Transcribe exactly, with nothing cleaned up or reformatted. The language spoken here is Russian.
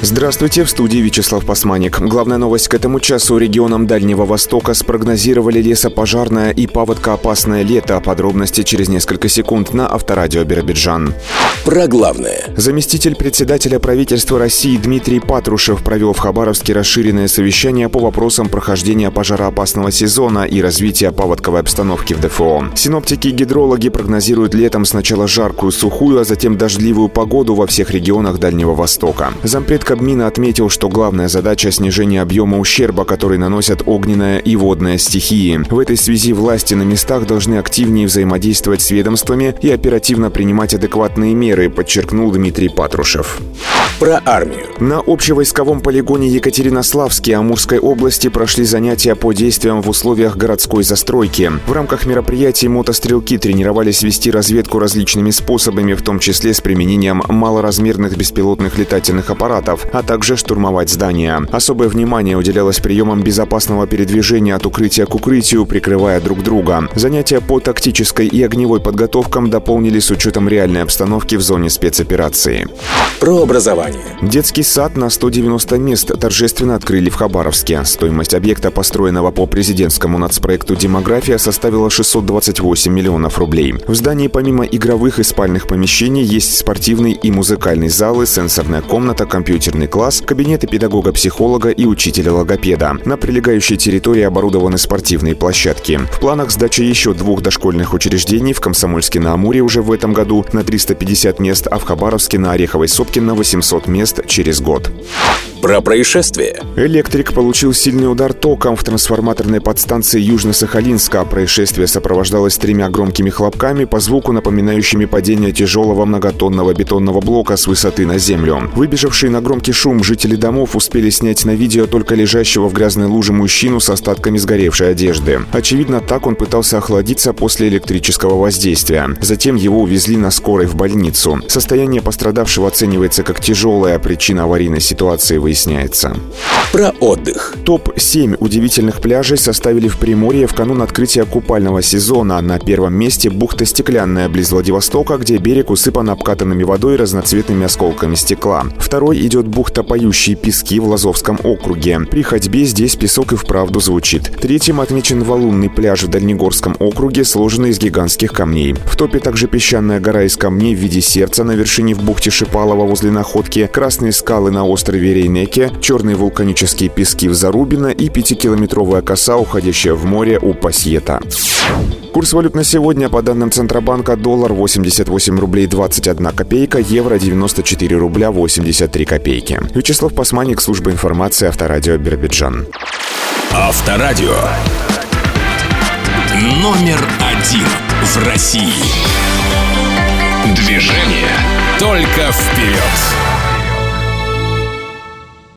Здравствуйте, в студии Вячеслав Пасманик. Главная новость к этому часу. Регионам Дальнего Востока спрогнозировали лесопожарное и паводкоопасное лето. Подробности через несколько секунд на Авторадио Биробиджан. Про главное. Заместитель председателя правительства России Дмитрий Патрушев провел в Хабаровске расширенное совещание по вопросам прохождения пожароопасного сезона и развития паводковой обстановки в ДФО. Синоптики и гидрологи прогнозируют летом сначала жаркую, сухую, а затем дождливую погоду во всех регионах Дальнего Востока. Зампред Кабмина отметил, что главная задача — снижение объема ущерба, который наносят огненная и водная стихии. В этой связи власти на местах должны активнее взаимодействовать с ведомствами и оперативно принимать адекватные меры, подчеркнул Дмитрий Патрушев. Про армию. На общевойсковом полигоне Екатеринославске Амурской области прошли занятия по действиям в условиях городской застройки. В рамках мероприятий мотострелки тренировались вести разведку различными способами, в том числе с применением малоразмерных беспилотных летательных аппаратов, а также штурмовать здания. Особое внимание уделялось приемам безопасного передвижения от укрытия к укрытию, прикрывая друг друга. Занятия по тактической и огневой подготовкам дополнили с учетом реальной обстановки в зоне спецоперации. Про образование. Детский сад на сто девяносто мест торжественно открыли в Хабаровске. Стоимость объекта, построенного по президентскому нацпроекту «Демография», составила шестьсот двадцать восемь миллионов рублей. В здании помимо игровых и спальных помещений есть спортивный и музыкальный залы, сенсорная комната, компьютерный класс, кабинеты педагога-психолога и учителя-логопеда. На прилегающей территории оборудованы спортивные площадки. В планах сдача еще двух дошкольных учреждений: в Комсомольске-на-Амуре уже в этом году на триста пятьдесят мест, а в Хабаровске на Ореховой сопке на восемьсот мест через год. Про происшествие. Электрик получил сильный удар током в трансформаторной подстанции Южно-Сахалинска. Происшествие сопровождалось тремя громкими хлопками, по звуку напоминающими падение тяжелого многотонного бетонного блока с высоты на землю. Выбежавшие на громкий шум жители домов успели снять на видео только лежащего в грязной луже мужчину с остатками сгоревшей одежды. Очевидно, так он пытался охладиться после электрического воздействия. Затем его увезли на скорой в больницу. Состояние пострадавшего оценивается как тяжелое, причина аварийной ситуации выясняется. Про отдых. топ семь удивительных пляжей составили в Приморье в канун открытия купального сезона. На первом месте бухта Стеклянная близ Владивостока, где берег усыпан обкатанными водой разноцветными осколками стекла. Второй идет бухта Поющие пески в Лазовском округе. При ходьбе здесь песок и вправду звучит. Третьим отмечен Валунный пляж в Дальнегорском округе, сложенный из гигантских камней. В топе также песчаная гора из камней в виде сердца на вершине в бухте Шипалова возле Находки, красные скалы на острове Рейнеке, черные вулканические пески в Зарубино и пятикилометровая коса, уходящая в море у Пасьета. Курс валют на сегодня: по данным Центробанка: доллар восемьдесят восемь рублей двадцать одна копейка, евро девяносто четыре рубля восемьдесят три копейки. Вячеслав Пасманик, служба информации, Авторадио Биробиджан. Авторадио. Номер один в России. Движение только вперед.